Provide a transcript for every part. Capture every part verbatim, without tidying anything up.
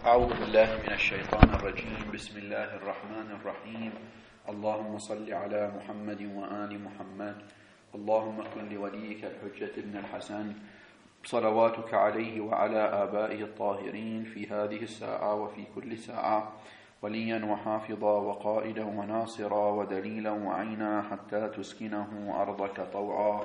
أعوذ بالله من الشيطان الرجيم. بسم الله الرحمن الرحيم. اللهم صل على محمد وآل محمد. اللهم كن لوليك الحجة ابن الحسن صلواتك عليه وعلى آبائه الطاهرين في هذه الساعة وفي كل ساعة وليا وحافظا وقائدا وناصرا ودليلا وعينا حتى تسكنه أرضك طوعا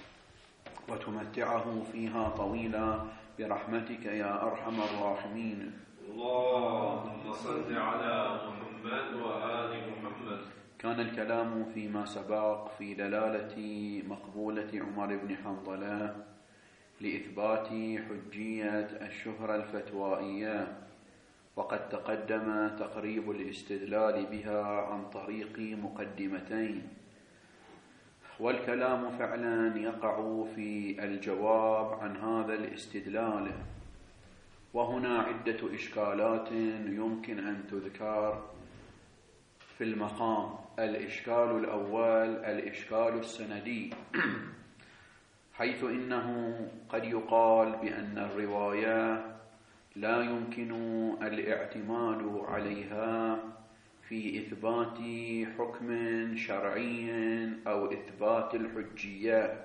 وتمتعه فيها طويلا برحمتك يا أرحم الراحمين. اللهم صل على محمد وآل محمد. كان الكلام فيما سبق في دلالة مقبولة عمر بن حنظلة لإثبات حجية الشهرة الفتوائية، وقد تقدم تقريب الاستدلال بها عن طريق مقدمتين، والكلام فعلا يقع في الجواب عن هذا الاستدلال. وهنا عدة إشكالات يمكن أن تذكر في المقام. الإشكال الأول الإشكال السندي، حيث إنه قد يقال بأن الرواية لا يمكن الاعتماد عليها في إثبات حكم شرعي أو إثبات الحجية،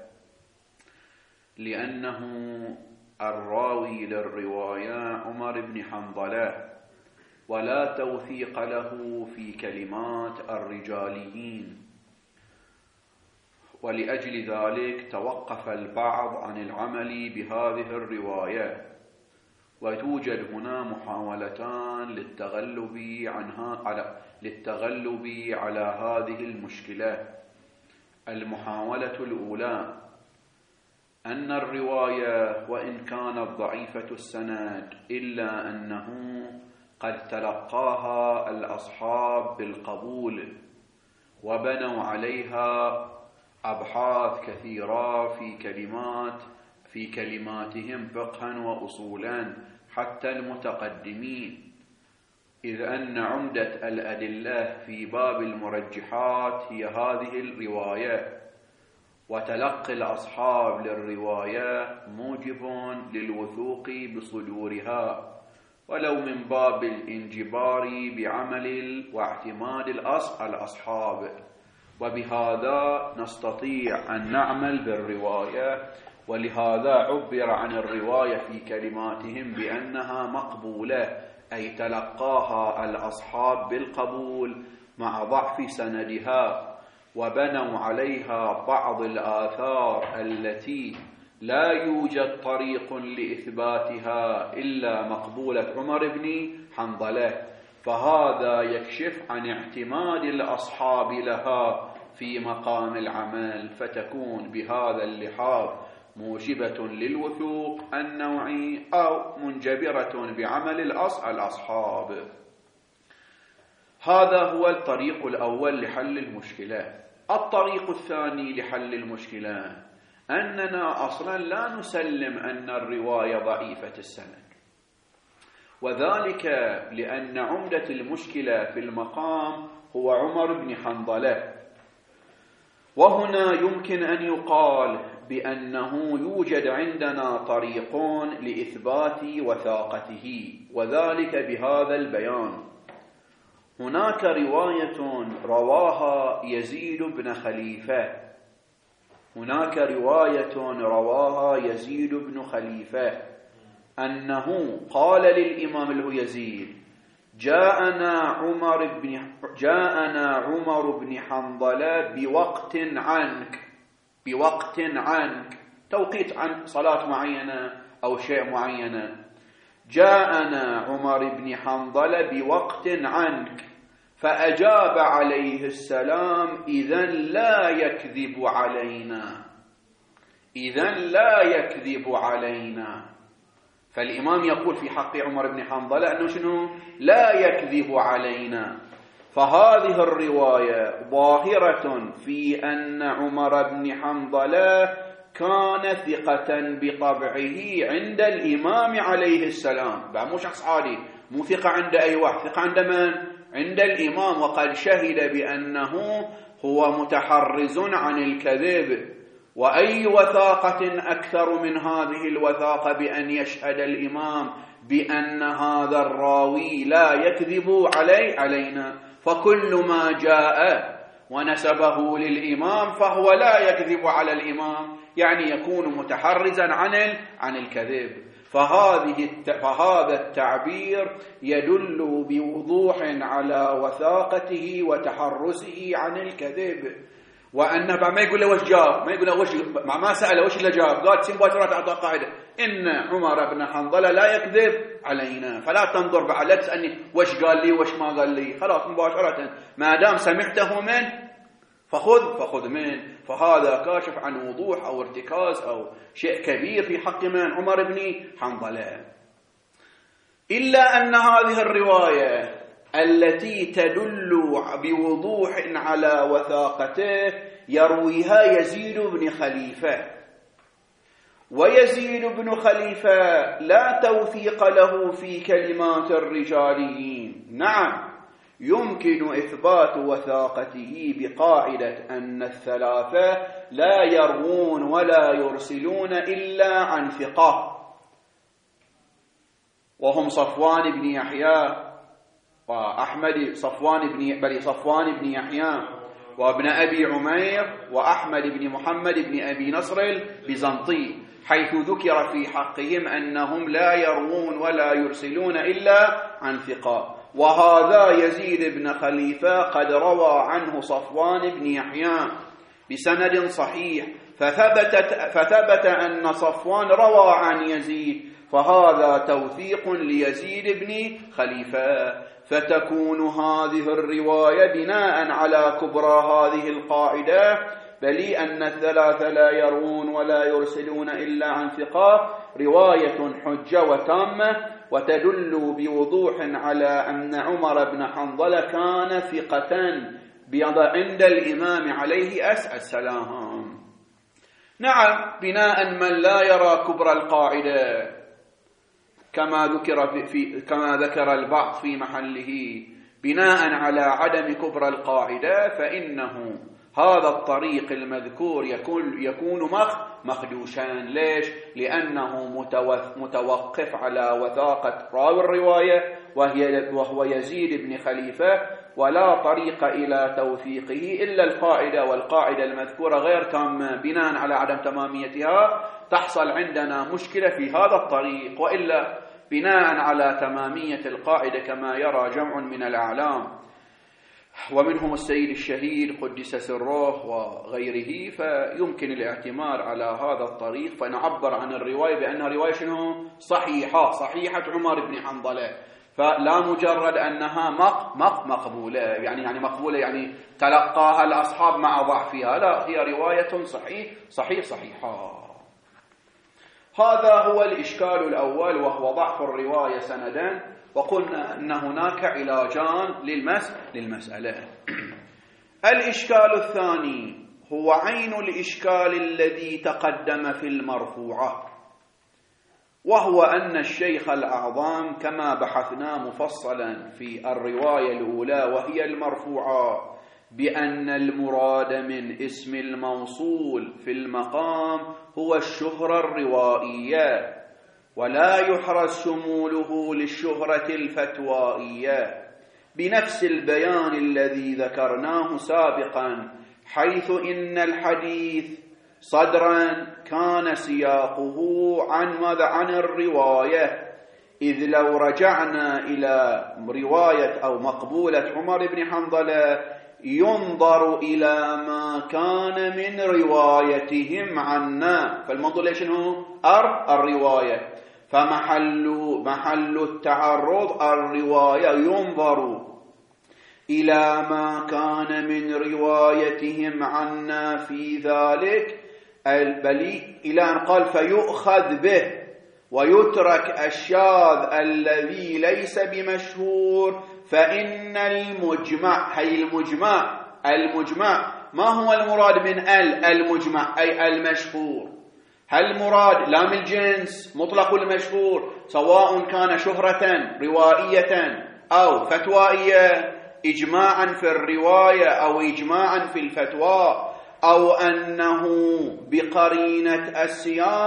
لأنه الراوي للرواية عمر بن حنظلة، ولا توثيق له في كلمات الرجاليين، ولأجل ذلك توقف البعض عن العمل بهذه الرواية. وتوجد هنا محاولتان للتغلب عنها على للتغلب على هذه المشكلة. المحاولة الأولى أن الرواية وإن كانت ضعيفة السند إلا أنه قد تلقاها الأصحاب بالقبول وبنوا عليها أبحاث كثيرة في كلمات في كلماتهم فقها وأصولا حتى المتقدمين، إذ أن عمدة الأدلة في باب المرجحات هي هذه الرواية، وتلقي الأصحاب للرواية موجب للوثوق بصدورها ولو من باب الانجبار بعمل واعتماد الأصحاب. وبهذا نستطيع أن نعمل بالرواية، ولهذا عبر عن الرواية في كلماتهم بأنها مقبولة، أي تلقاها الأصحاب بالقبول مع ضعف سندها، وبنوا عليها بعض الآثار التي لا يوجد طريق لإثباتها إلا مقبولة عمر بن حنظلة. فهذا يكشف عن اعتماد الأصحاب لها في مقام العمل، فتكون بهذا اللحاظ موجبة للوثوق النوعي أو منجبرة بعمل الأصحاب. هذا هو الطريق الأول لحل المشكلة. الطريق الثاني لحل المشكلة أننا أصلا لا نسلم أن الرواية ضعيفة السند، وذلك لأن عمدة المشكلة في المقام هو عمر بن حنظلة. وهنا يمكن أن يقال بأنه يوجد عندنا طريق لإثبات وثاقته، وذلك بهذا البيان. هناك رواية رواها يزيد بن خليفة هناك رواية رواها يزيد بن خليفة أنه قال للإمام له يزيد: جاءنا عمر بن جاءنا عمر بن حنظلة بوقت عنك بوقت عنك توقيت عن صلاة معينة أو شيء معينة. جاءنا عمر بن حنظلة بوقت عنك، فأجاب عليه السلام: إذن لا يكذب علينا إذن لا يكذب علينا. فالإمام يقول في حق عمر بن حنظلة أنه شنو؟ لا يكذب علينا. فهذه الرواية ظاهرة في أن عمر بن حنظلة كان ثقة بطبعه عند الإمام عليه السلام، بقى مو شخص عادي، مو ثقة عند أي واحد، ثقة عند من؟ عند الإمام. وقد شهد بأنه هو متحرز عن الكذب. وأي وثاقة أكثر من هذه الوثاقة بأن يشهد الإمام بأن هذا الراوي لا يكذب علي علينا، فكل ما جاء ونسبه للإمام فهو لا يكذب على الإمام، يعني يكون متحرزا عن عن الكذب. فهذه فهذا التعبير يدل بوضوح على وثاقته وتحرزه عن الكذب. وأنه ما يقول له وش جاب، ما يقول له وش، ما سأله وش اللي جاب، قال سنباترات أعطى قاعدة إن عمر بن حنظلة لا يكذب علينا، فلا تنظر بعد لا تسألني وش قال لي وش ما قال لي، خلاص مباشرة ما دام سمعته من فخذ فخذ من. فهذا كاشف عن وضوح أو ارتكاز أو شيء كبير في حق من عمر بن حنظلة. إلا أن هذه الرواية التي تدل بوضوح على وثاقته يرويها يزيد بن خليفة، ويزيد بن خليفة لا توثيق له في كلمات الرجاليين. نعم يمكن إثبات وثاقته بقاعدة أن الثلاثة لا يروون ولا يرسلون إلا عن ثقة، وهم صفوان بن يحيى وأحمد صفوان بن بل صفوان بن يحيى وابن أبي عمير وأحمد بن محمد بن أبي نصر البيزنطي، حيث ذكر في حقهم أنهم لا يروون ولا يرسلون إلا عن ثقة. وهذا يزيد بن خليفة قد روى عنه صفوان بن يحيى بسند صحيح، فثبت, فثبت أن صفوان روى عن يزيد، فهذا توثيق ليزيد بن خليفة. فتكون هذه الرواية بناء على كبرى هذه القاعدة، بل أن الثلاثة لا يروون ولا يرسلون إلا عن ثقة، رواية حجة وتامة، وتدل بوضوح على أن عمر بن حنظلة كان ثقة عند الإمام عليه السلام. نعم بناء من لا يرى كبر القاعدة كما ذكر في كما ذكر البعض في محله، بناء على عدم كبر القاعدة، فإنه هذا الطريق المذكور يكون يكون مخدوشا. ليش؟ لأنه متوقف على وثاقة راوي الرواية وهي وهو يزيد بن خليفة، ولا طريق إلى توثيقه إلا القاعدة، والقاعدة المذكورة غير تامة. بناء على عدم تماميتها تحصل عندنا مشكلة في هذا الطريق، وإلا بناء على تمامية القاعدة كما يرى جمع من الأعلام ومنهم السيد الشهيد قدس سره وغيره، فيمكن الاعتماد على هذا الطريق، فنعبر عن الرواية بأنها رواية شنو؟ صحيحة، صحيحة عمر بن حنظلة، فلا مجرد أنها مق مق مقبولة، يعني يعني مقبولة يعني تلقاها الأصحاب مع ضعفها، لا، هي رواية صحيح صحيح صحيحة. هذا هو الإشكال الأول، وهو ضعف الرواية سندا، وقلنا أن هناك علاجان للمس للمسألة. الإشكال الثاني هو عين الإشكال الذي تقدم في المرفوعة، وهو أن الشيخ الأعظم كما بحثنا مفصلا في الرواية الأولى وهي المرفوعة بأن المراد من اسم الموصول في المقام هو الشهرة الروائية، ولا يحرز شموله للشهرة الفتوائية، بنفس البيان الذي ذكرناه سابقا، حيث إن الحديث صدرا كان سياقه عن ماذا؟ عن الرواية، إذ لو رجعنا إلى رواية أو مقبولة عمر بن حنظلة ينظر إلى ما كان من روايتهم عنا، فالمنظور ليش هو أر الرواية، فمحل محل التعرض الرواية، ينظر إلى ما كان من روايتهم عنا في ذلك، بل إلى أن قال فيؤخذ به ويترك الشاذ الذي ليس بمشهور، فإن المجمع، هي المجمع المجمع ما هو المراد من ال المجمع أي المشهور؟ هل مراد لام الجنس مطلق المشهور سواء كان شهرة روائية أو فتوائية، إجماعا في الرواية أو إجماعا في الفتوى، أو أنه بقرينة السياق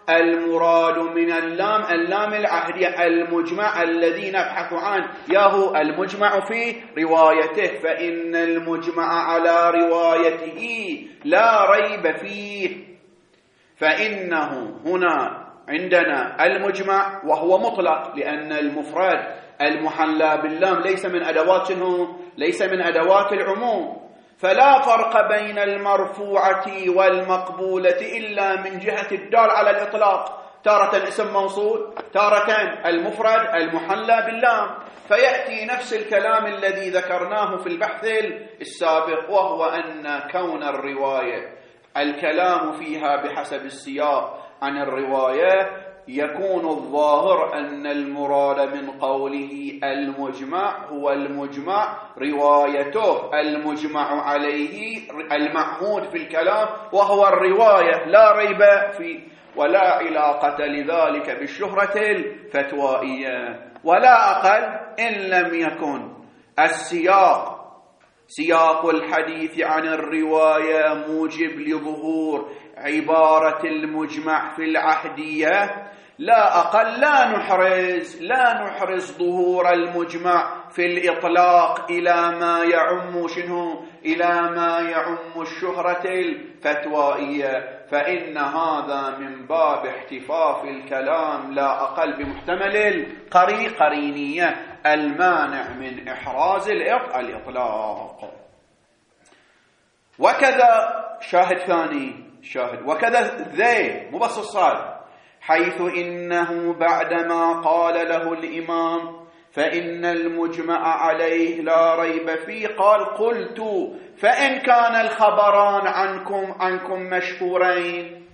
المراد من اللام اللام العهدية المجمع الذي نبحث عنه ياهو المجمع في روايته، فإن المجمع على روايته لا ريب فيه، فإنه هنا عندنا المجمع وهو مطلق، لأن المفرد المحلى باللام ليس من أدوات شنو؟ ليس من أدوات العموم، فلا فرق بين المرفوعة والمقبولة إلا من جهة الدال على الإطلاق، تارة اسم موصول، تارة المفرد المحلى باللام، فيأتي نفس الكلام الذي ذكرناه في البحث السابق، وهو أن كون الرواية الكلام فيها بحسب السياق عن الرواية يكون الظاهر أن المراد من قوله المجمع هو المجمع روايته المجمع عليه المعهود في الكلام وهو الرواية لا ريب فيه، ولا علاقة لذلك بالشهرة الفتوائية، ولا أقل إن لم يكن السياق سياق الحديث عن الرواية موجب لظهور عبارة المجمع في العهدية، لا أقل لا نحرز لا نحرز ظهور المجمع في الإطلاق إلى ما يعم شنو إلى ما يعم الشهرة الفتوائية، فإن هذا من باب احتفاف الكلام لا أقل بمحتمل القري قرينية المانع من إحراز الإطلاق. وكذا شاهد ثاني شاهد وكذا ذي مو بس الصاد، حيث إنه بعدما قال له الإمام فإن المجمع عليه لا ريب فيه قال قلت فإن كان الخبران عنكم عنكم مشهورين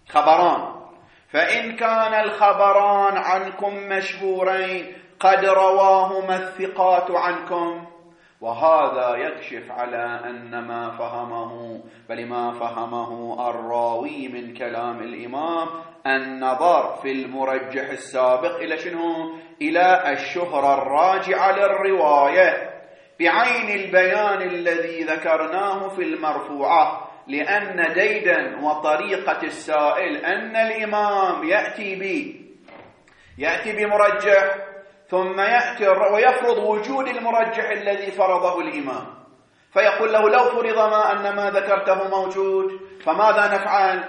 خبران فإن كان الخبران عنكم مشهورين قد رواهما الثقات عنكم، وهذا يكشف على أن ما فهمه بل ما فهمه الراوي من كلام الإمام النظر في المرجح السابق إلى شنو؟ إلى الشهرة الراجعة للرواية بعين البيان الذي ذكرناه في المرفوعة، لأن ديدا وطريقة السائل أن الإمام يأتي بي يأتي بمرجح ثم يأتي ويفرض وجود المرجح الذي فرضه الإمام، فيقول له لو فرض ما أن ما ذكرته موجود فماذا نفعل؟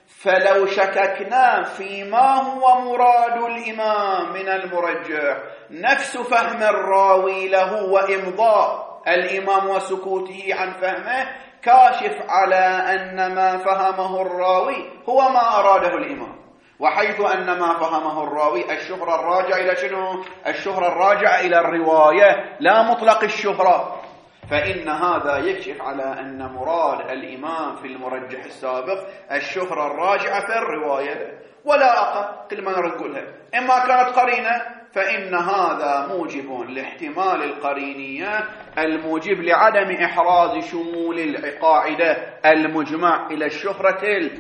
فلو شككنا فيما هو مراد الإمام من المرجح نفس فهم الراوي له وإمضاء الإمام وسكوته عن فهمه كاشف على أن ما فهمه الراوي هو ما أراده الإمام، وحيث أن ما فهمه الراوي الشهرة الراجعة إلى شنو؟ الشهرة الراجعة إلى الرواية لا مطلق الشهرة، فإن هذا يكشف على أن مراد الإمام في المرجح السابق الشهرة الراجعة في الرواية ولا أقل. كل ما نقولها إما كانت قرينة فإن هذا موجب لاحتمال القرينية الموجب لعدم إحراز شمول القاعدة المجمع إلى الشهرة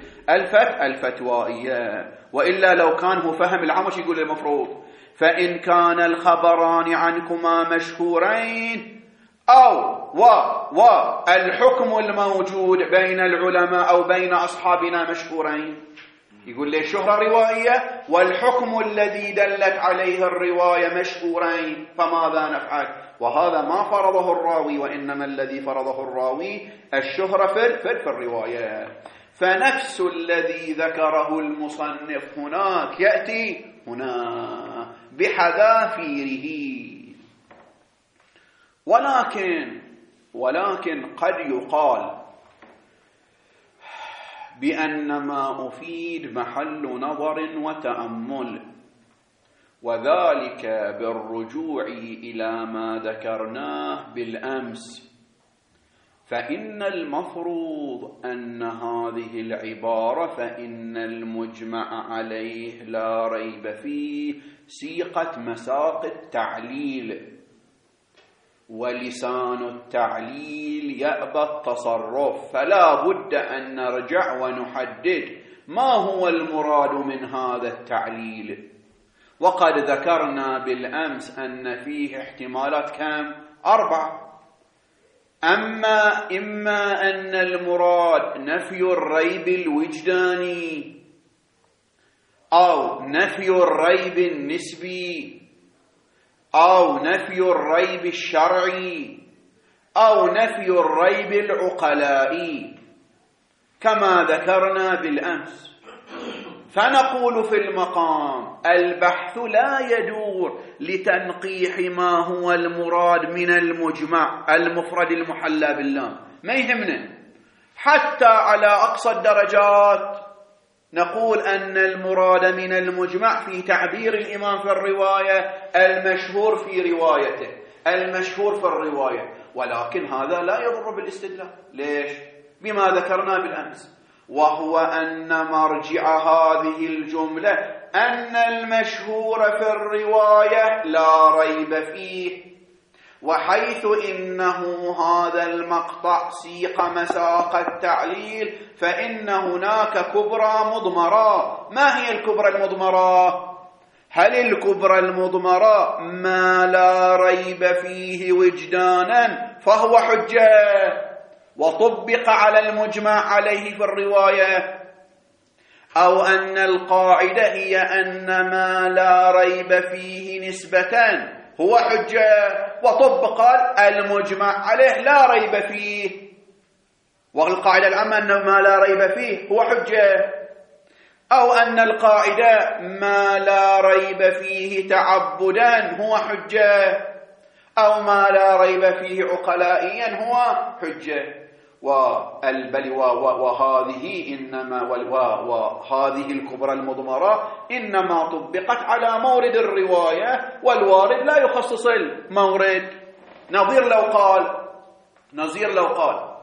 الفت الفتوائية، وإلا لو كان هو فهم العمش يقول المفروض فإن كان الخبران عنكما مشهورين أو و و الحكم الموجود بين العلماء أو بين أصحابنا مشهورين، يقول لي الشهرة روائية والحكم الذي دلت عليه الرواية مشهورين، فماذا نفعل؟ وهذا ما فرضه الراوي، وإنما الذي فرضه الراوي الشهرة في, في الرواية، فنفس الذي ذكره المصنف هناك يأتي هنا بحذافيره. ولكن ولكن قد يقال بأن ما أفيد محل نظر وتأمل، وذلك بالرجوع إلى ما ذكرناه بالأمس، فإن المفروض أن هذه العبارة فإن المجمع عليه لا ريب فيه سيقة مساق التعليل، ولسان التعليل يأبى التصرف، فلا بد أن نرجع ونحدد ما هو المراد من هذا التعليل. وقد ذكرنا بالأمس أن فيه احتمالات كم؟ أربعة. أما إما أن المراد نفي الريب الوجداني، أو نفي الريب النسبي أو نفي الريب الشرعي أو نفي الريب العقلائي كما ذكرنا بالأمس. فنقول في المقام البحث لا يدور لتنقيح ما هو المراد من المجمع المفرد المحلى باللام، ما يهمنا. حتى على أقصى الدرجات نقول أن المراد من المجمع في تعبير الإمام في الرواية المشهور في روايته، المشهور في الرواية، ولكن هذا لا يضر بالاستدلال. ليش؟ بما ذكرنا بالأمس، وهو أن مرجع هذه الجملة أن المشهور في الرواية لا ريب فيه، وحيث إنه هذا المقطع سيق مساق التعليل فإن هناك كبرى مضمرة. ما هي الكبرى المضمرة؟ هل الكبرى المضمرة ما لا ريب فيه وجدانا فهو حجة وطبق على المجمع عليه في الرواية، أو أن القاعدة هي أن ما لا ريب فيه نسبة هو حجة وطبق المجمع عليه لا ريب فيه، والقاعدة العامة أن ما لا ريب فيه هو حجة، أو أن القاعدة ما لا ريب فيه تعبدا هو حجة، أو ما لا ريب فيه عقلائيا هو حجة. والبل وهذه إنما وهذه الكبرى المضمرة إنما طبقت على مورد الرواية، والوارد لا يخصص المورد. نظير لو قال نظير لو قال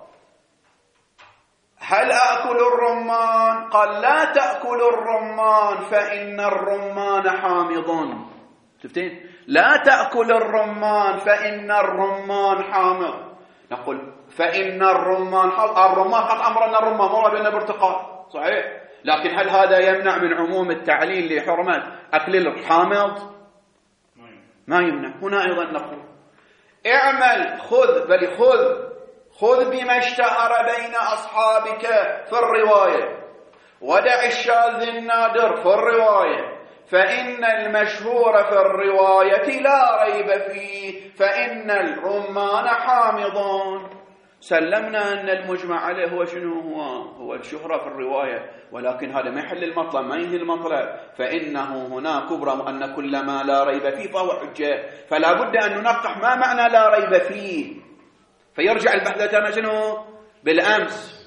هل أكل الرمان؟ قال لا تأكل الرمان فإن الرمان حامض. شفتين؟ لا تأكل الرمان فإن الرمان حامض. نقول فإن الرمان حط الرمان حط أمرنا الرمان مرة بأنه برتقال، صحيح، لكن هل هذا يمنع من عموم التعليل لحرمة أكل الحامض؟ ما يمنع. هنا أيضا نقول اعمل خذ بل خذ خذ بما اشتهر بين أصحابك في الرواية، ودع الشاذ النادر في الرواية، فإن المشهور في الرواية لا ريب فيه فإن الرمان حامضون. سلمنا أن المجمع عليه هو شنو؟ هو هو الشهرة في الرواية، ولكن هذا ما يحل المطلب، ما ينهي المطلب. فإنه هنا كبرى أن كل ما لا ريب فيه فهو حجة، فلا بد أن ننقح ما معنى لا ريب فيه. فيرجع البحث لنا شنو؟ بالأمس.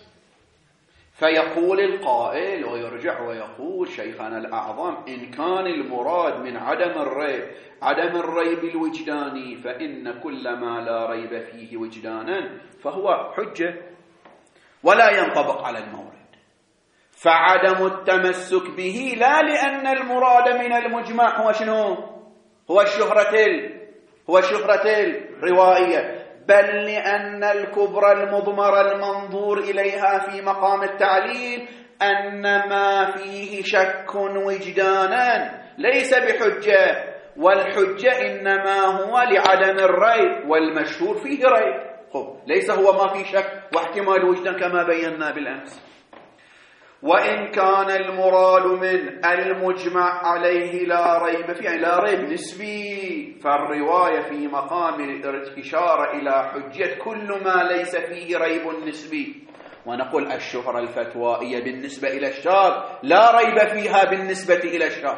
فيقول القائل ويرجع ويقول شيخنا الأعظم إن كان المراد من عدم الريب عدم الريب الوجداني فإن كل ما لا ريب فيه وجدانا فهو حجة ولا ينطبق على المورد. فعدم التمسك به لا لأن المراد من المجمع هو شنو؟ هو الشهرة هو الشهرة الروائية، بل لأن الكبرى المضمرة المنظور إليها في مقام التعليل أن ما فيه شك وجدانا ليس بحجة، والحجة إنما هو لعدم الريب، والمشهور فيه ريب. خب ليس هو ما فيه شك واحتمال وجدان كما بينا بالأمس. وإن كان المراد من المجمع عليه لا ريب فيه، يعني لا ريب نسبي، فالرواية في مقام الإشارة إلى حجة كل ما ليس فيه ريب نسبي. ونقول الشهرة الفتوائية بالنسبة إلى الشاذ لا ريب فيها بالنسبة إلى الشاذ،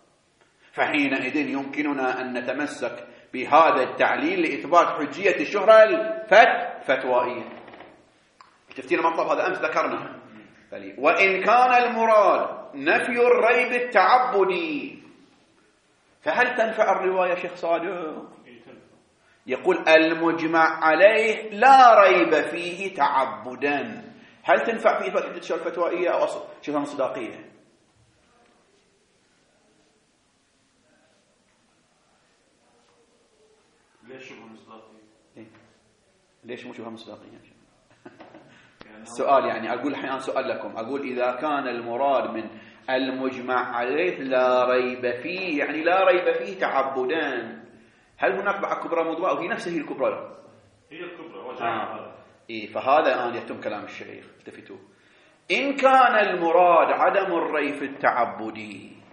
فحينئذ يمكننا أن نتمسك بهذا التعليل لإثبات حجية الشهرة الفتوائية. شفتين مطلب هذا أمس ذكرنا. وإن كان المراد نفي الريب التعبدي فهل تنفع الرواية شيخ صادق؟ يقول المجمع عليه لا ريب فيه تعبدا، هل تنفع في إثبات حجية الشهرة الفتوائية أو شبه مصداقية؟ ليش شبه مصداقية؟ ليش مو شبه مصداقية؟ السؤال يعني أقول الحين سؤال لكم، أقول إذا كان المراد من المجمع عليه لا ريب فيه يعني لا ريب فيه تعبدان، هل هناك بعد كبرى مضمرة أو هي نفسها هي الكبرى؟ هي الكبرى وجعلها آه. إيه فهذا الآن يتم كلام الشيخ. التفتوا إن كان المراد عدم الريب التعبدي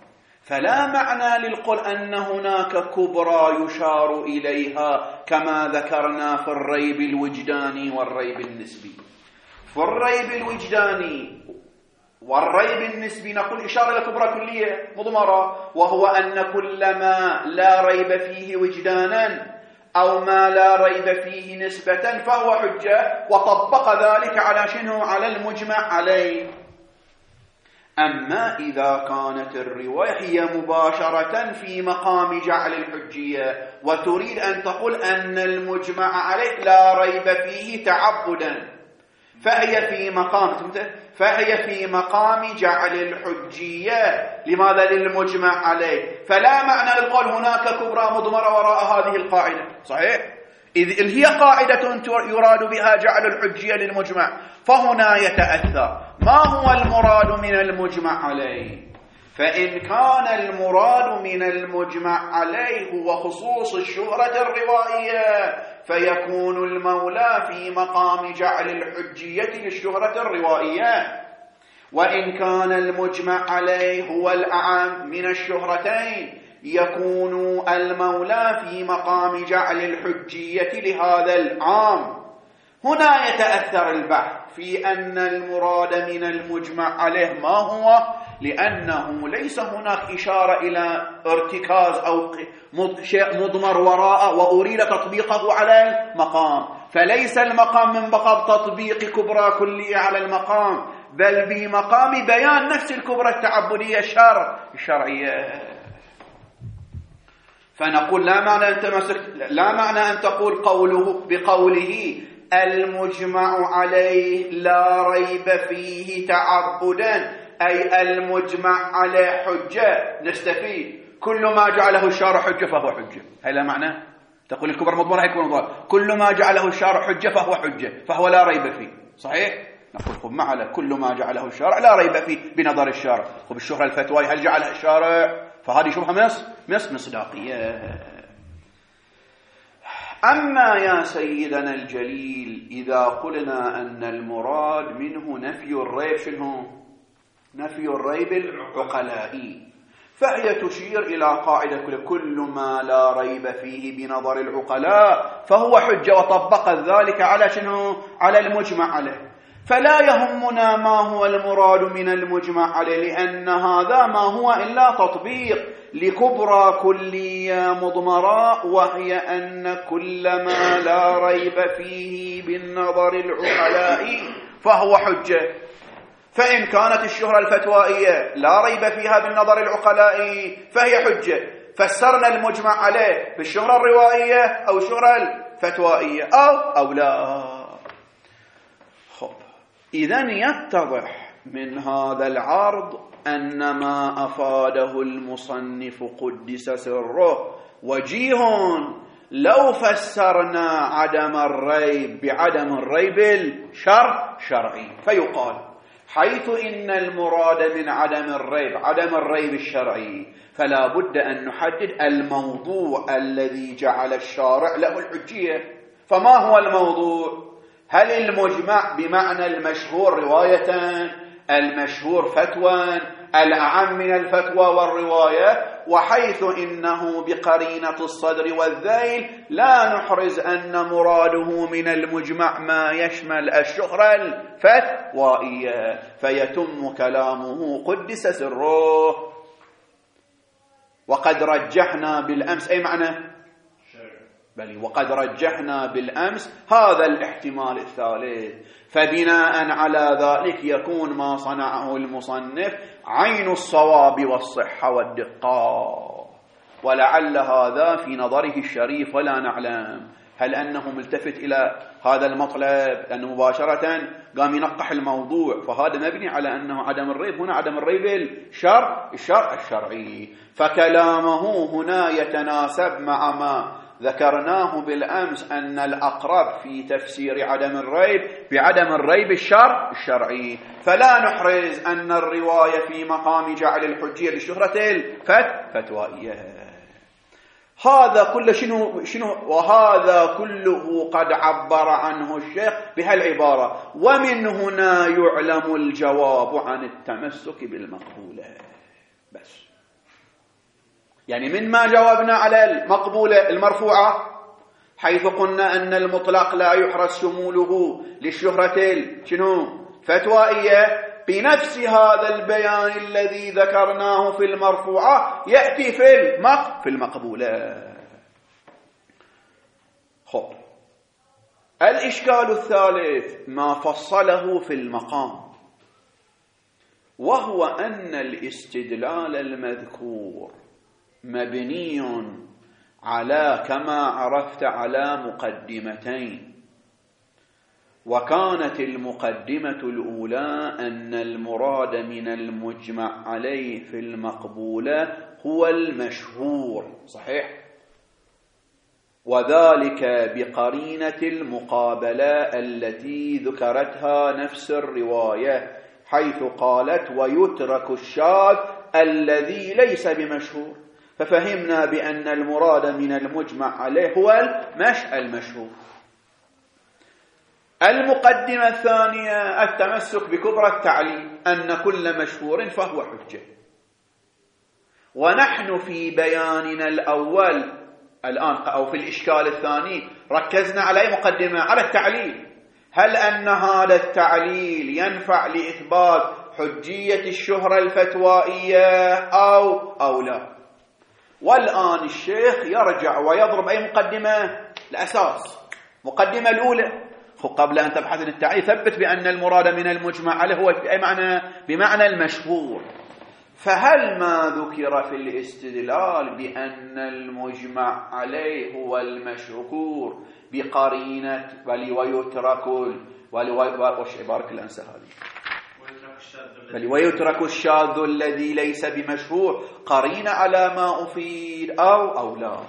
فلا معنى للقول أن هناك كبرى يشار إليها كما ذكرنا في الريب الوجداني والريب النسبي. في الريب الوجداني والريب النسبي نقول إشارة إلى كبرى كلية مضمرة، وهو أن كل ما لا ريب فيه وجدانا أو ما لا ريب فيه نسبة فهو حجة، وطبق ذلك على شنو؟ على المجمع عليه. أما إذا كانت الرواية هي مباشرة في مقام جعل الحجية وتريد أن تقول أن المجمع عليه لا ريب فيه تعبدا، فهي في مقام فهي في مقام جعل الحجية. لماذا؟ للمجمع عليه. فلا معنى للقول هناك كبرى مضمرة وراء هذه القاعدة. صحيح؟ إذ هي قاعدة يراد بها جعل الحجية للمجمع، فهنا يتأثر ما هو المراد من المجمع عليه. فإن كان المراد من المجمع عليه هو خصوص الشهرة الروائية فيكون المولى في مقام جعل الحجية للشهرة الروائية. وإن كان المجمع عليه هو الأعم من الشهرتين يكون المولى في مقام جعل الحجية لهذا العام. هنا يتأثر البحث في أن المراد من المجمع عليه ما هو، لأنه ليس هناك إشارة إلى ارتكاز أو شيء مضمر وراء وأريد تطبيقه على المقام، فليس المقام من باب تطبيق كبرى كلية على المقام، بل بمقام بيان نفس الكبرى التعبدية الشرع الشرعية. فنقول لا معنى أن تمسك لا معنى أن تقول قوله بقوله المجمع عليه لا ريب فيه تعبدا أي المجمع عليه حجة، نستفيد كل ما جعله الشارع حجة فهو حجة. هل لا معنى؟ تقول الكبر مضمرة هيكون مضمرة، كل ما جعله الشارع حجة فهو حجة فهو لا ريب فيه. صحيح؟ نقول خب ما على كل ما جعله الشارع لا ريب فيه بنظر الشارع. خب الشهرة الفتوى هل جعلها الشارع؟ فهذه شبهة مس مس مصداقية. أما يا سيدنا الجليل إذا قلنا أن المراد منه نفي الريب، شنو؟ نفي الريب العقلائي، فهي تشير إلى قاعدة كل ما لا ريب فيه بنظر العقلاء فهو حجة، وطبق ذلك على شنو؟ على المجمع عليه. فلا يهمنا ما هو المراد من المجمع عليه، لأن هذا ما هو إلا تطبيق لكبرى كلية مضمرة، وهي أن كل ما لا ريب فيه بالنظر العقلاء فهو حجة. فإن كانت الشهرة الفتوائية لا ريب فيها بالنظر العقلاء فهي حجة، فسرنا المجمع عليه بالشهرة الروائية أو الشهرة الفتوائية أو أو لا. خب إذن يتضح من هذا العرض أن ما أفاده المصنف قدس سره وجيه لو فسرنا عدم الريب بعدم الريب الشرع شرعي، فيقال حيث إن المراد من عدم الريب عدم الريب الشرعي فلا بد أن نحدد الموضوع الذي جعل الشارع له الحجية. فما هو الموضوع؟ هل المجمع بمعنى المشهور رواية، المشهور فتوى، الأعم من الفتوى والرواية؟ وحيث إنه بقرينة الصدر والذيل لا نحرز أن مراده من المجمع ما يشمل الشهرة الفتوائية، فيتم كلامه قدس سره. وقد رجحنا بالأمس أي معنى؟ بل وقد رجحنا بالأمس هذا الاحتمال الثالث، فبناء على ذلك يكون ما صنعه المصنف عين الصواب والصحة والدقة، ولعل هذا في نظره الشريف ولا نعلم هل أنه ملتفت إلى هذا المطلب، لأنه مباشرة قام ينقح الموضوع، فهذا مبني على أنه عدم الريب، هنا عدم الريب الشرع الشرع الشرعي، فكلامه هنا يتناسب مع ما ذكرناه بالأمس أن الأقرب في تفسير عدم الريب بعدم الريب الشرع الشرعي، فلا نحرز أن الرواية في مقام جعل الحجية لشهرة الفتوائية. هذا كله شنو شنو وهذا كله قد عبر عنه الشيخ بهالعبارة، ومن هنا يعلم الجواب عن التمسك بالمقبولة. بس يعني من ما جاوبنا على المقبولة المرفوعة، حيث قلنا أن المطلق لا يحرز شموله للشهرة شنو فتوائية، بنفس هذا البيان الذي ذكرناه في المرفوعة يأتي في المق في المقبولة. خب، الإشكال الثالث ما فصله في المقام، وهو أن الاستدلال المذكور مبني على كما عرفت على مقدمتين، وكانت المقدمة الأولى أن المراد من المجمع عليه في المقبولة هو المشهور، صحيح؟ وذلك بقرينة المقابلة التي ذكرتها نفس الرواية، حيث قالت ويترك الشاذ الذي ليس بمشهور، ففهمنا بأن المراد من المجمع عليه هو المش المشهور. المقدمة الثانية التمسك بكبرى التعليل، أن كل مشهور فهو حجة. ونحن في بياننا الأول الآن أو في الإشكال الثاني ركزنا على مقدمة على التعليل، هل أن هذا التعليل ينفع لإثبات حجية الشهرة الفتوائية أو أو لا. والآن الشيخ يرجع ويضرب أي مقدمة الأساس، مقدمة الأولى. قبل أن تبحث عن التعليل ثبت بأن المراد من المجمع عليه هو بأي معنى؟ بمعنى المشهور. فهل ما ذكر في الاستدلال بأن المجمع عليه هو المشهور بقرينة ولي ويترك ولي ويترك الأنسى هذه بل ويترك الشاذ الذي ليس بمشهور قرينة على ما أفيد أو أو لا؟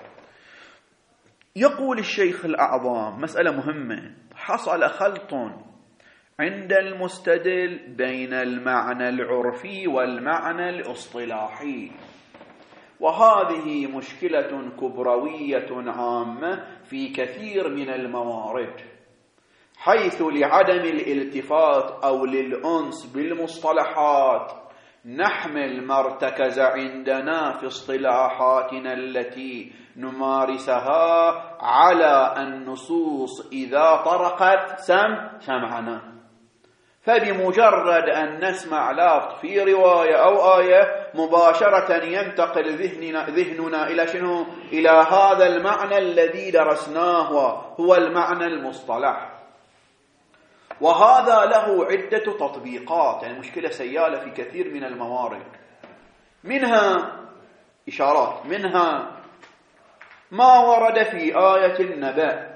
يقول الشيخ الأعظم مسألة مهمة، حصل خلط عند المستدل بين المعنى العرفي والمعنى الاصطلاحي، وهذه مشكلة كبروية عامة في كثير من الموارد، حيث لعدم الالتفات أو للأنس بالمصطلحات نحمل ما ارتكز عندنا في اصطلاحاتنا التي نمارسها على النصوص إذا طرقت سم سمعنا، فبمجرد أن نسمع لفظ في رواية أو آية مباشرة ينتقل ذهننا, ذهننا إلى شنو؟ إلى هذا المعنى الذي درسناه هو المعنى المصطلح. وهذا له عدة تطبيقات، يعني مشكلة سيالة في كثير من الموارد، منها إشارات، منها ما ورد في آية النبأ،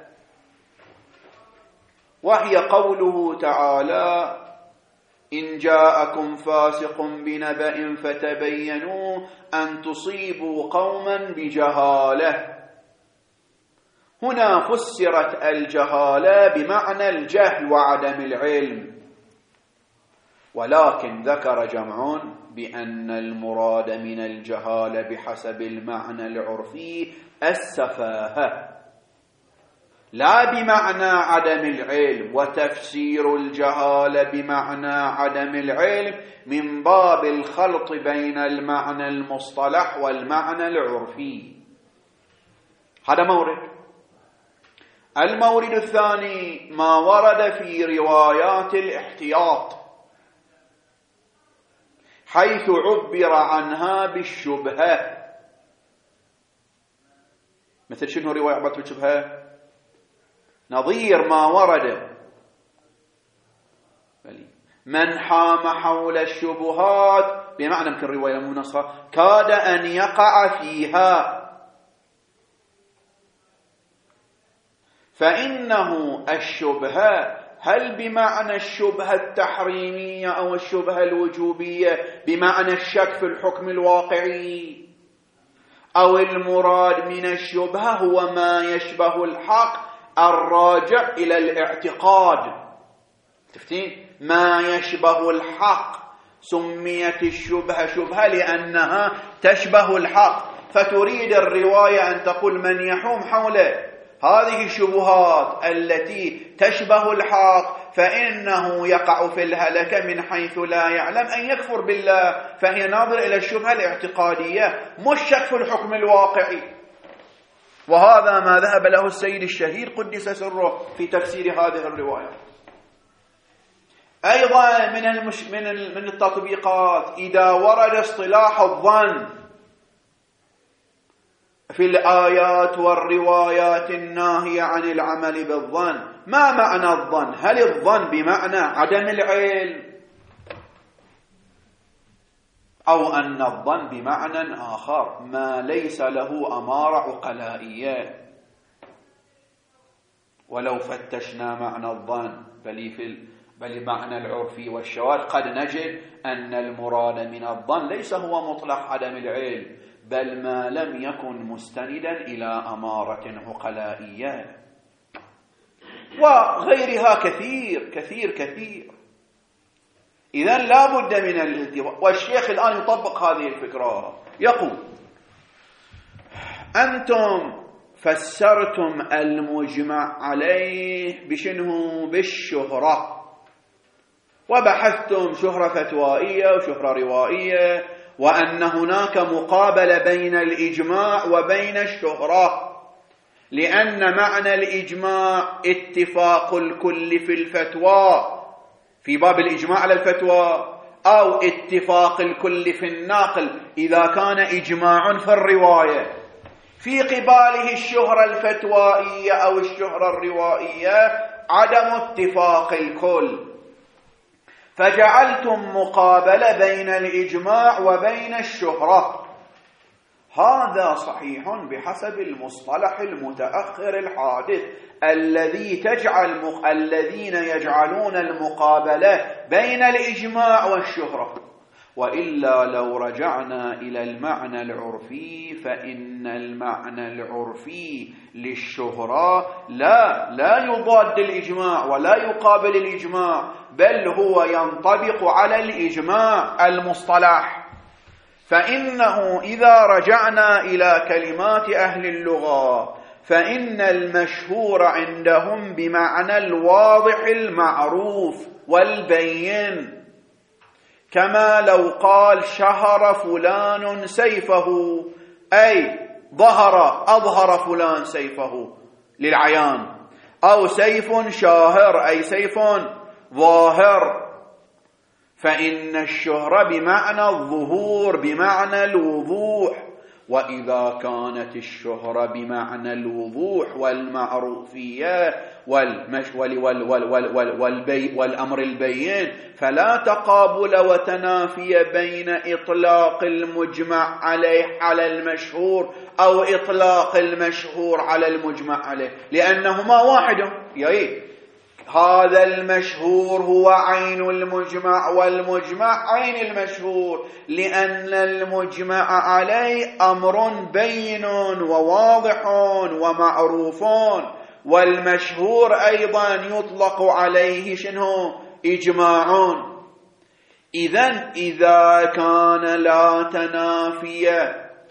وهي قوله تعالى إن جاءكم فاسق بنبأ فتبينوا أن تصيبوا قوما بجهالة. هنا فسرت الجهالة بمعنى الجهل وعدم العلم، ولكن ذكر جمع بأن المراد من الجهالة بحسب المعنى العرفي السفاهة، لا بمعنى عدم العلم، وتفسير الجهالة بمعنى عدم العلم من باب الخلط بين المعنى المصطلح والمعنى العرفي. هذا مورد. المورد الثاني ما ورد في روايات الاحتياط، حيث عبر عنها بالشبهة. مثل شنو رواية عبرت بالشبهة؟ نظير ما ورد من حام حول الشبهات، بمعنى يمكن رواية منصة كاد أن يقع فيها، فإنه الشبهة هل بمعنى الشبهة التحريمية أو الشبهة الوجوبية بمعنى الشك في الحكم الواقعي، أو المراد من الشبهة هو ما يشبه الحق الراجع إلى الاعتقاد؟ تفتين ما يشبه الحق سميت الشبهة شبهة لأنها تشبه الحق، فتريد الرواية أن تقول من يحوم حول هذه الشبهات التي تشبه الحق فإنه يقع في الهلكة من حيث لا يعلم أن يكفر بالله، فهي ناظرة إلى الشبهة الاعتقادية مش شك في الحكم الواقعي. وهذا ما ذهب له السيد الشهير قدس سره في تفسير هذه الرواية. أيضا من المش... من ال... من التطبيقات إذا ورد اصطلاح الظن في الآيات والروايات الناهية عن العمل بالظن، ما معنى الظن؟ هل الظن بمعنى عدم العلم، أو أن الظن بمعنى آخر ما ليس له أمارة عقلائية؟ ولو فتشنا معنى الظن بل في بل معنى العرفي والشواذ قد نجد أن المراد من الظن ليس هو مطلق عدم العلم، بل ما لم يكن مستندا إلى أمارة عقلائية، وغيرها كثير كثير كثير. إذن لا بد من الالتفات. والشيخ الآن يطبق هذه الفكرة، يقول: أنتم فسرتم المجمع عليه بشنه؟ بالشهرة، وبحثتم شهرة فتوائية وشهرة روائية، وأن هناك مقابلة بين الإجماع وبين الشهرة، لأن معنى الإجماع اتفاق الكل في الفتوى في باب الإجماع على الفتوى، أو اتفاق الكل في الناقل إذا كان إجماع في الرواية. في قباله الشهرة الفتوائية أو الشهرة الروائية عدم اتفاق الكل، فجعلتم مقابلة بين الإجماع وبين الشهرة. هذا صحيح بحسب المصطلح المتأخر الحادث الذي تجعل مخ... الذين يجعلون المقابلة بين الإجماع والشهرة. وإلا لو رجعنا إلى المعنى العرفي فإن المعنى العرفي للشهرة لا لا يضاد الإجماع ولا يقابل الإجماع، بل هو ينطبق على الإجماع المصطلح. فإنه إذا رجعنا إلى كلمات أهل اللغة فإن المشهور عندهم بمعنى الواضح المعروف والبين، كما لو قال شهر فلان سيفه، أي ظهر أظهر فلان سيفه للعيان، أو سيف شاهر أي سيف ظاهر. فإن الشهرة بمعنى الظهور بمعنى الوضوح، وإذا كانت الشهرة بمعنى الوضوح والمعروفية والمش وال وال وال وال وال والبي والأمر البين، فلا تقابل وتنافي بين إطلاق المجمع عليه على المشهور أو إطلاق المشهور على المجمع عليه، لأنهما واحد. يعني هذا المشهور هو عين المجمع والمجمع عين المشهور، لأن المجمع عليه أمر بين وواضح ومعروف، والمشهور أيضا يطلق عليه شنو؟ إجماع. إذن إذا كان لا تنافي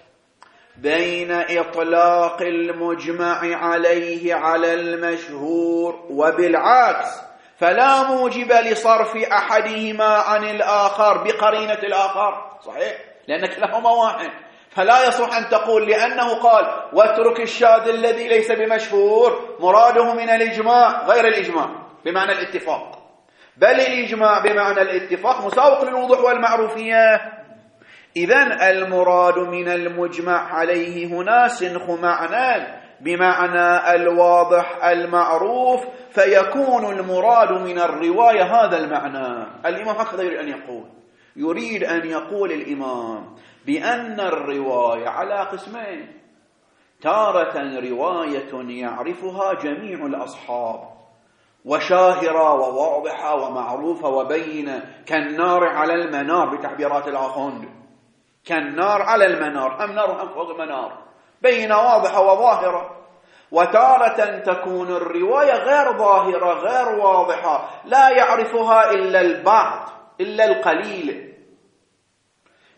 بين إطلاق المجمع عليه على المشهور وبالعكس، فلا موجب لصرف أحدهما عن الآخر بقرينة الآخر، صحيح؟ لأن كلاهما واحد، فلا يصح أن تقول لأنه قال واترك الشاذ الذي ليس بمشهور مراده من الإجماع غير الإجماع بمعنى الاتفاق، بل الإجماع بمعنى الاتفاق مساوق للوضوح والمعروفية. إذن المراد من المجمع عليه هنا سنخ معنى بمعنى الواضح المعروف، فيكون المراد من الرواية هذا المعنى. الإمام هكذا يريد أن يقول يريد أن يقول الإمام بأن الرواية على قسمين: تارة رواية يعرفها جميع الأصحاب وشاهرة وواضحة ومعروفة وبينة، كالنار على المنار بتعبيرات الآخوند، كالنار على المنار، أم نار أم فوق المنار، بينة واضحة وظاهرة. وتارة تكون الرواية غير ظاهرة غير واضحة، لا يعرفها إلا البعض إلا القليل،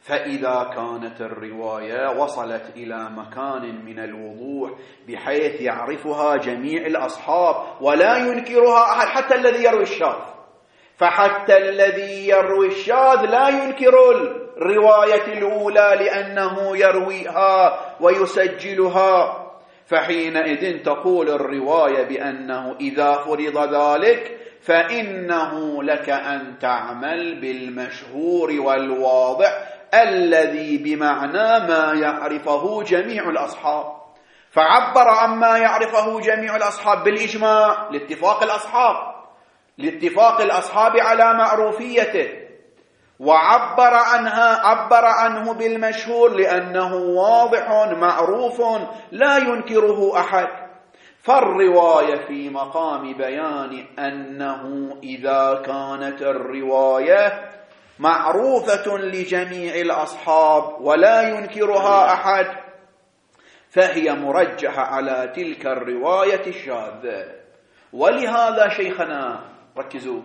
فإذا كانت الرواية وصلت إلى مكان من الوضوح بحيث يعرفها جميع الأصحاب ولا ينكرها أحد حتى الذي يروي الشاذ، فحتى الذي يروي الشاذ لا ينكر الرواية الأولى لأنه يرويها ويسجلها، فحينئذ تقول الرواية بأنه إذا فرض ذلك فإنه لك أن تعمل بالمشهور والواضح الذي بمعنى ما يعرفه جميع الأصحاب. فعبر عما يعرفه جميع الأصحاب بالإجماع لاتفاق الأصحاب لاتفاق الأصحاب على معروفيته، وعبر عنها عبر عنه بالمشهور لأنه واضح معروف لا ينكره أحد. فالرواية في مقام بيان أنه إذا كانت الرواية معروفة لجميع الأصحاب ولا ينكرها أحد فهي مرجحة على تلك الرواية الشاذة. ولهذا شيخنا ركزوا،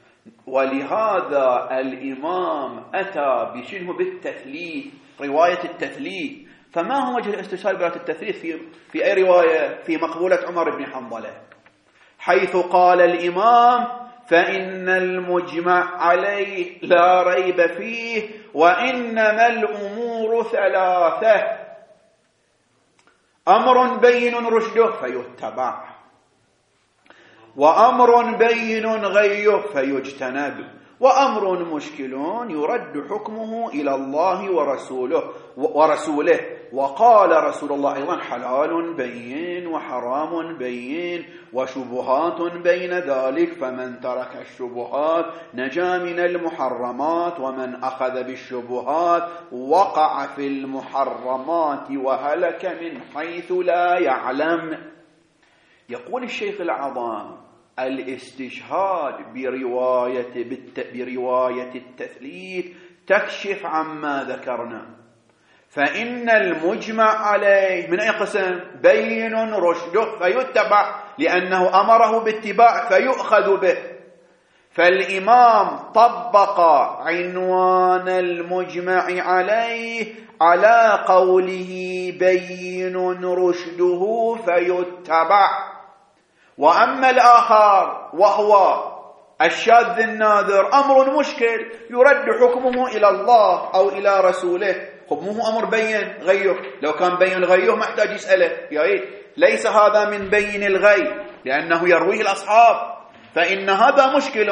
ولهذا الإمام أتى بشنه بالتثليث، رواية التثليث. فما هو وجه الاستشهاد برواية التثليث في, في أي رواية؟ في مقبولة عمر بن حنظلة، حيث قال الإمام فإن المجمع عليه لا ريب فيه وإنما الأمور ثلاثة: أمر بين رشده فيتبع، وأمر بين غيه فيجتنب، وأمر مشكل يرد حكمه إلى الله ورسوله ورسوله وقال رسول الله أيضا حلال بين وحرام بين وشبهات بين ذلك، فمن ترك الشبهات نجا من المحرمات ومن أخذ بالشبهات وقع في المحرمات وهلك من حيث لا يعلم. يقول الشيخ العظام الاستشهاد برواية, برواية التثليث تكشف عما ذكرنا، فإن المجمع عليه من أي قسم؟ بين رشده فيتبع لأنه أمره باتباع فيؤخذ به. فالإمام طبق عنوان المجمع عليه على قوله بين رشده فيتبع. وأما الآخر وهو الشاذ النادر أمر مشكل يرد حكمه إلى الله أو إلى رسوله، حكمه أمر بين غيه، لو كان بين غيه ما احتاج يسأله يا ليس هذا من بين الغي لأنه يرويه الأصحاب، فإن هذا مشكل.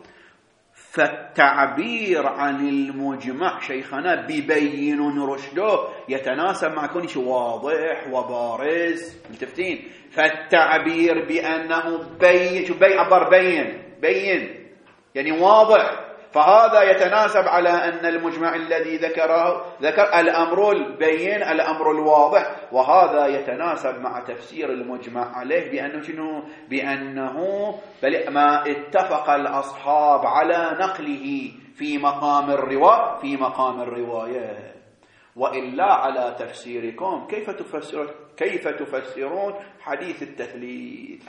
فالتعبير عن المجمع شيخنا ببين رشده يتناسب مع كونه واضح وبارز، متفتين؟ فالتعبير بأنه بين، شو بين؟ عبر بين بين يعني واضح، فهذا يتناسب على أن المجمع الذي ذكره ذكر الأمر البين الأمر الواضح، وهذا يتناسب مع تفسير المجمع عليه بأنه شنو؟ بأنه بل ما اتفق الأصحاب على نقله في مقام الرواية في مقام الرواية. وإلا على تفسيركم كيف تفسرون كيف تفسرون حديث التثليث؟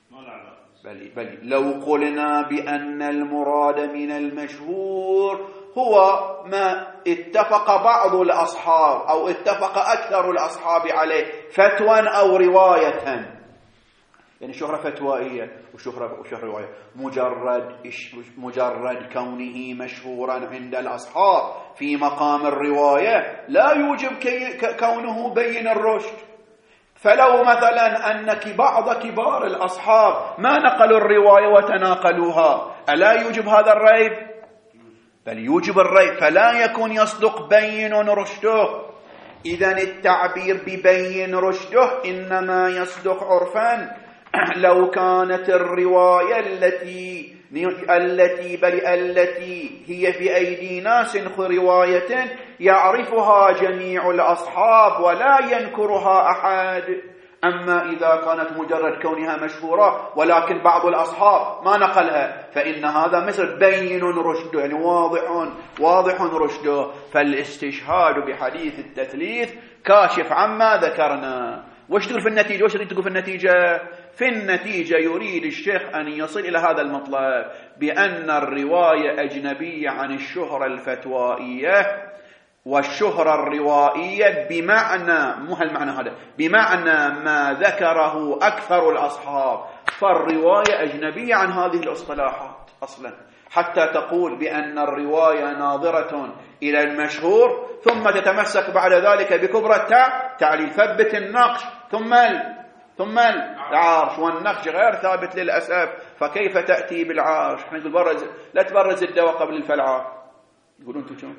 بل بل لو قلنا بأن المراد من المشهور هو ما اتفق بعض الأصحاب أو اتفق أكثر الأصحاب عليه فتوى أو رواية، يعني شهرة فتوائية وشهرة وشهرة رواية، مجرد مجرد كونه مشهورا عند الأصحاب في مقام الرواية لا يوجب كونه بين الرشد. فلو مثلا أن بعض كبار الأصحاب ما نقلوا الرواية وتناقلوها ألا يوجب هذا الريب؟ بل يوجب الريب، فلا يكون يصدق بين رشده. إذن التعبير ببين رشده إنما يصدق عرفا لو كانت الرواية التي التي بل التي هي في أيدي ناس رواية يعرفها جميع الأصحاب ولا ينكرها أحد. أما إذا كانت مجرد كونها مشهورة ولكن بعض الأصحاب ما نقلها فإن هذا مثل بين رشده، يعني واضح واضح رشده. فالاستشهاد بحديث التثليث كاشف عما ذكرنا. وش تقول في النتيجة؟ وش تقول في النتيجة؟ في النتيجة يريد الشيخ أن يصل إلى هذا المطلب بأن الرواية أجنبية عن الشهرة الفتوائية والشهرة الروائية بمعنى، مو هالمعنى هذا، بمعنى ما ذكره أكثر الأصحاب، فالرواية أجنبية عن هذه الاصطلاحات أصلا، حتى تقول بأن الرواية ناظرة إلى المشهور ثم تتمسك بعد ذلك بكبرى التاء تعليل ثبت النقش ثم ال... ثم العرش، والنقش غير ثابت للأسف، فكيف تأتي بالعرش؟ احنا نقول برز، لا تبرز الدواء قبل الفلعة، يقولون انتم شو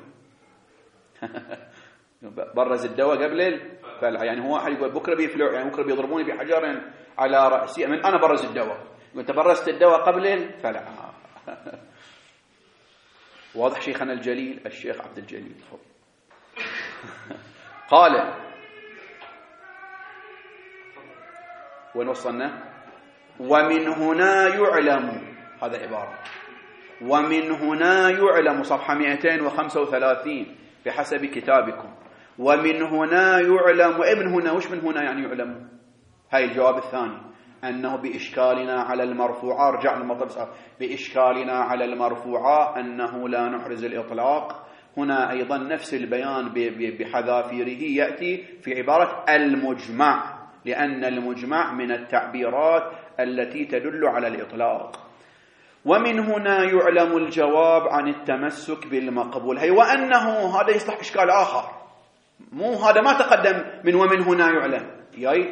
برز الدواء قبل الفلعة، يعني هو واحد يقول بكره بيفلع، يعني بكره بيضربوني بحجر على رأسي، من انا برز الدواء، انت برزت الدواء قبل الفلعة. واضح شيخنا الجليل الشيخ عبد الجليل. قال وين وصلنا؟ ومن هنا يعلم، هذا عبارة، ومن هنا يعلم، صفحة مئتين وخمسة وثلاثين بحسب كتابكم، ومن هنا يعلم، وابن هنا، وش من هنا يعني يعلم؟ هاي الجواب الثاني، أنه بإشكالنا على المرفوعة، رجعنا المطلب، بإشكالنا على المرفوعة أنه لا نحرز الإطلاق. هنا أيضا نفس البيان بحذافيره يأتي في عبارة المجمع، لأن المجمع من التعبيرات التي تدل على الإطلاق. ومن هنا يعلم الجواب عن التمسك بالمقبول، هي وأنه هذا يصلح إشكال آخر، مو هذا ما تقدم من ومن هنا يعلم، يعني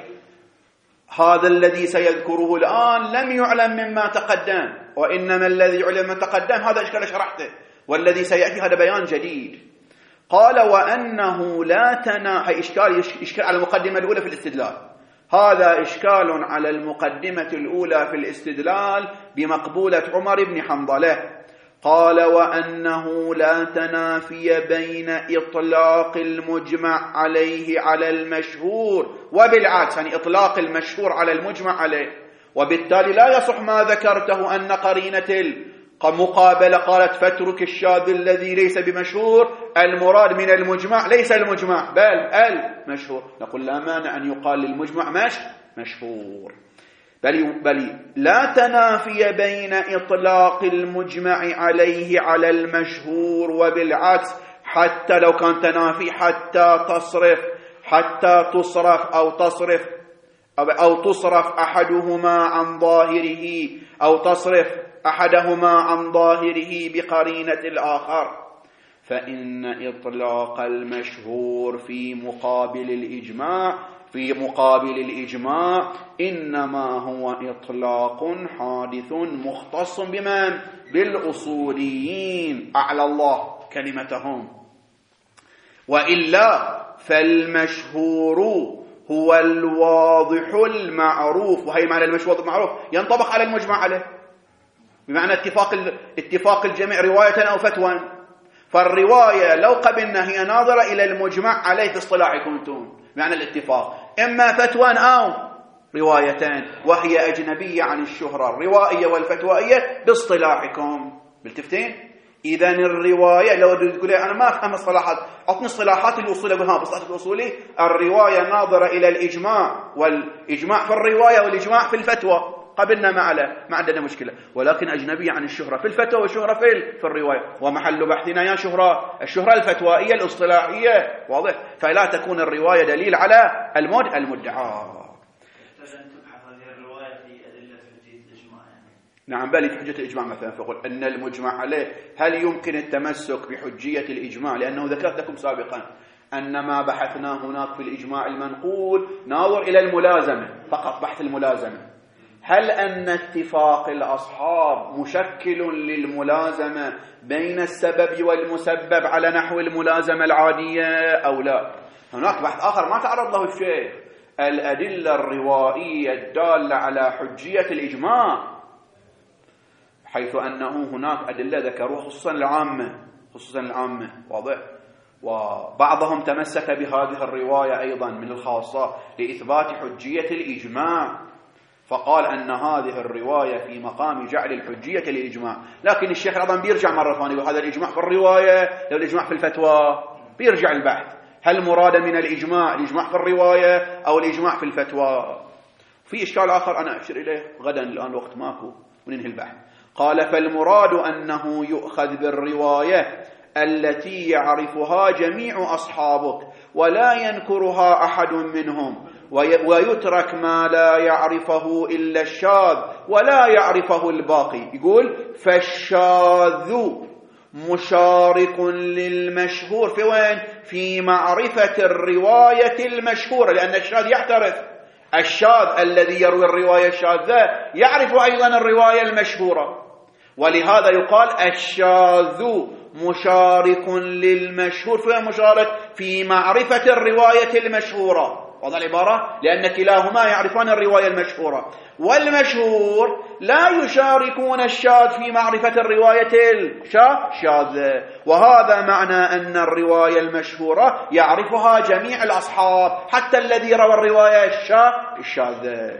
هذا الذي سيذكره الآن لم يعلم مما تقدم، وإنما الذي يعلم من تقدم هذا إشكال شرحته، والذي سيأتي هذا بيان جديد. قال وأنه لا تنا، هي إشكال إشكال على المقدمة الأولى في الاستدلال، هذا إشكال على المقدمة الأولى في الاستدلال بمقبولة عمر بن حنظلة. قال وأنه لا تنافي بين إطلاق المجمع عليه على المشهور وبالعكس، يعني إطلاق المشهور على المجمع عليه، وبالتالي لا يصح ما ذكرته أن قرينة المقابلة قالت فاترك الشاذ الذي ليس بمشهور، المراد من المجمع ليس المجمع بل المشهور، نقول لا مانع أن يقال للمجمع مش مشهور، بل, بل لا تنافي بين إطلاق المجمع عليه على المشهور وبالعكس، حتى لو كان تنافي حتى تصرف حتى تصرف أو تصرف أو تصرف أحدهما عن ظاهره أو تصرف أحدهما عن ظاهره بقرينة الآخر، فإن إطلاق المشهور في مقابل الإجماع في مقابل الإجماع إنما هو إطلاق حادث مختص بمن؟ بالأصوليين، أعلى الله كلمتهم، وإلا فالمشهور هو الواضح المعروف، وهي معنى المشهور المعروف ينطبق على المجمع عليه، بمعنى اتفاق اتفاق الجميع رواية أو فتوى، فالرواية لو قبلنا هي ناظرة إلى المجمع عليه في اصطلاحكم أنتم، معنى الاتفاق إما فتوى أو روايتان، وهي أجنبية عن الشهرة الروائية والفتوائية باصطلاحكم، بالتفتين. إذن الرواية لو تقول أنا ما أفهم الصلاحات، أعطني الصلاحات الأصولية، أقول ها بصلاحات الأصولي الرواية ناظرة إلى الإجماع، والإجماع في الرواية والإجماع في الفتوى، قبلنا ما على ما عندنا مشكلة، ولكن أجنبية عن الشهرة في الفتوى والشهرة في في الرواية، ومحل بحثنا يا شهرة الشهرة الفتوائية الاصطلاحية، واضح؟ فلا تكون الرواية دليل على المد المدعى. نعم بل في حجة الإجماع مثلا، فقل أن المجمع عليه هل يمكن التمسك بحجية الإجماع؟ لأنه ذكرت لكم سابقا أن ما بحثنا هناك في الإجماع المنقول ناظر إلى الملازمة فقط، بحث الملازمة، هل أن اتفاق الأصحاب مشكل للملازمة بين السبب والمسبب على نحو الملازمة العادية أو لا؟ هناك بحث آخر ما تعرض له الشيخ، الأدلة الروائية الدالة على حجية الإجماع، حيث أنه هناك أدلة ذكروها خصوصا العامة خصوصا العامة واضح، وبعضهم تمسك بهذه الرواية أيضا من الخاصة لإثبات حجية الإجماع، فقال أن هذه الرواية في مقام جعل الحجية للإجماع، لكن الشيخ أيضا بيرجع مرة ثانية وهذا الإجماع في الرواية لو الإجماع في الفتوى، بيرجع البحث هل مراد من الإجماع الإجماع في الرواية أو الإجماع في الفتوى. في إشكال آخر أنا أشير إليه غدا، الآن وقت ماكو وننهي البحث. قال فالمراد أنه يؤخذ بالرواية التي يعرفها جميع أصحابك ولا ينكرها أحد منهم، ويترك ما لا يعرفه إلا الشاذ ولا يعرفه الباقي. يقول فالشاذ مشارك للمشهور في وين؟ في معرفة الرواية المشهورة، لأن الشاذ يعترف، الشاذ الذي يروي الرواية الشاذة يعرف أيضا الرواية المشهورة، ولهذا يقال الشاذ مشارك للمشهور. في مشارك في معرفة الرواية المشهورة، واضح العبارة؟ لأن كلاهما يعرفان الرواية المشهورة، والمشهور لا يشاركون الشاذ في معرفة الرواية الشاذة، وهذا معنى أن الرواية المشهورة يعرفها جميع الأصحاب حتى الذي روى الرواية الشاذة.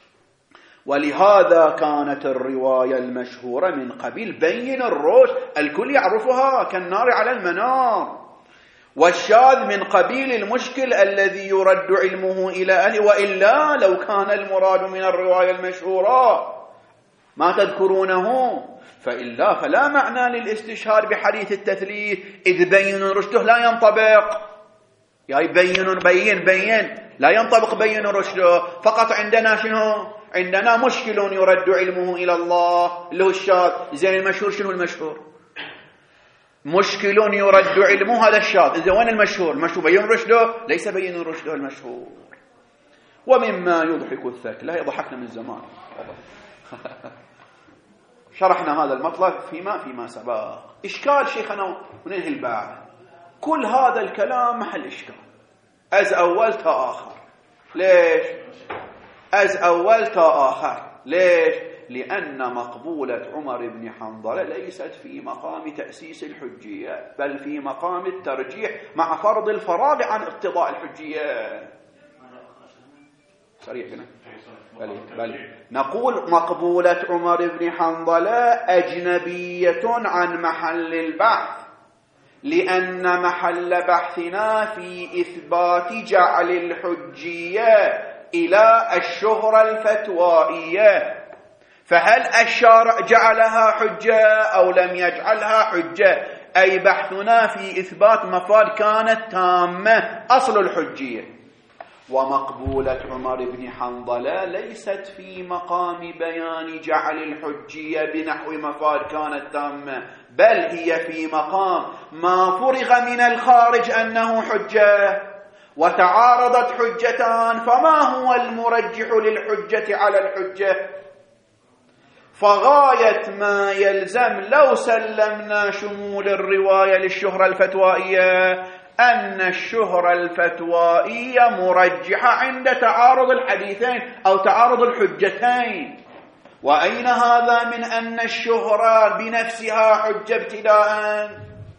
ولهذا كانت الرواية المشهورة من قبيل بين الرشد، الكل يعرفها كالنار على المنار، والشاذ من قبيل المشكل الذي يرد علمه إلى أهله. وإلا لو كان المراد من الرواية المشهورة ما تذكرونه، فإلا فلا معنى للاستشهاد بحديث التثليث إذ بين رشده لا ينطبق. يعني بين بين بين لا ينطبق بين رشده، فقط عندنا شنو؟ عندنا مشكل يرد علمه إلى الله اللي هو الشاذ. زين المشهور شنو المشهور؟ مشكل يرد علمه هذا الشاذ. إذا وين المشهور؟ المشهور بين رشده؟ ليس بين رشده المشهور. ومما يضحك الثك، لا يضحكنا من زمان شرحنا هذا المطلب فيما فيما سبق. إشكال شيخنا وننهي الباب، كل هذا الكلام محل إشكال، أز أول تا آخر. ليش؟ أز أول تا آخر ليش؟ لأن مقبولة عمر بن حنظلة ليست في مقام تأسيس الحجية، بل في مقام الترجيح مع فرض الفراغ عن اقتضاء الحجية. سريع كنا بل. بل. نقول مقبولة عمر بن حنظلة أجنبية عن محل البحث، لأن محل بحثنا في إثبات جعل الحجية إلى الشهرة الفتوائية. فهل الشارع جعلها حجة أو لم يجعلها حجة؟ أي بحثنا في إثبات مفاد كانت تامة أصل الحجية. ومقبولة عمر بن حنظلة ليست في مقام بيان جعل الحجية بنحو مفاد كانت تامة، بل هي في مقام ما فرغ من الخارج أنه حجة وتعارضت حجتان، فما هو المرجح للحجة على الحجة؟ فغاية ما يلزم لو سلمنا شمول الرواية للشهرة الفتوائية أن الشهرة الفتوائية مرجحة عند تعارض الحديثين أو تعارض الحجتين. وأين هذا من أن الشهرة بنفسها حجة ابتداءً؟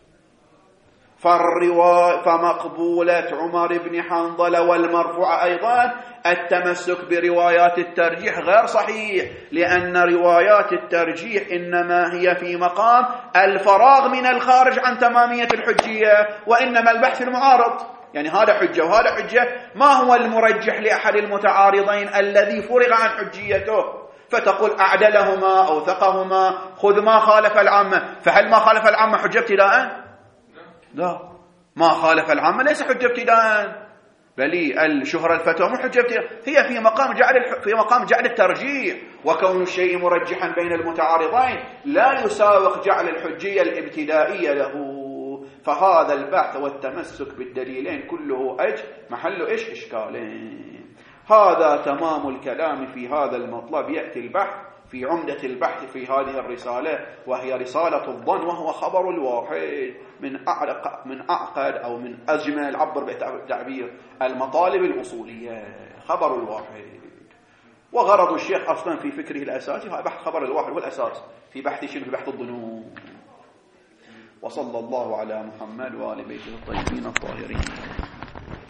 فالرواية فمقبولة عمر بن حنظلة والمرفوع أيضا التمسك بروايات الترجيح غير صحيح، لأن روايات الترجيح إنما هي في مقام الفراغ من الخارج عن تمامية الحجية، وإنما البحث المعارض. يعني هذا حجة وهذا حجة، ما هو المرجح لأحد المتعارضين الذي فرغ عن حجيته؟ فتقول أعدلهما أو ثقهما، خذ ما خالف العامة. فهل ما خالف العامة حجة ابتداءً؟ لا، ما خالف العامة ليس حجة ابتداءً، بل الشهرة الفتوى مو حجة ابتداءً، هي في مقام جعل في مقام جعل الترجيح. وكون الشيء مرجحا بين المتعارضين لا يساوق جعل الحجية الابتدائية له. فهذا البحث والتمسك بالدليلين كله أج محل إيش إشكالين. هذا تمام الكلام في هذا المطلب. يأتي البحث في عمدة البحث في هذه الرسالة، وهي رسالة الظن، وهو خبر الواحد من أعقد من أعقد أو من أجمل، عبر بالتعبير، المطالب الأصولية. خبر الواحد. وغرض الشيخ أصلا في فكره الأساسي هو بحث خبر الواحد والأساس في بحث شنو؟ في بحث الظنون. وصلى الله على محمد وآل بيته الطيبين الطاهرين.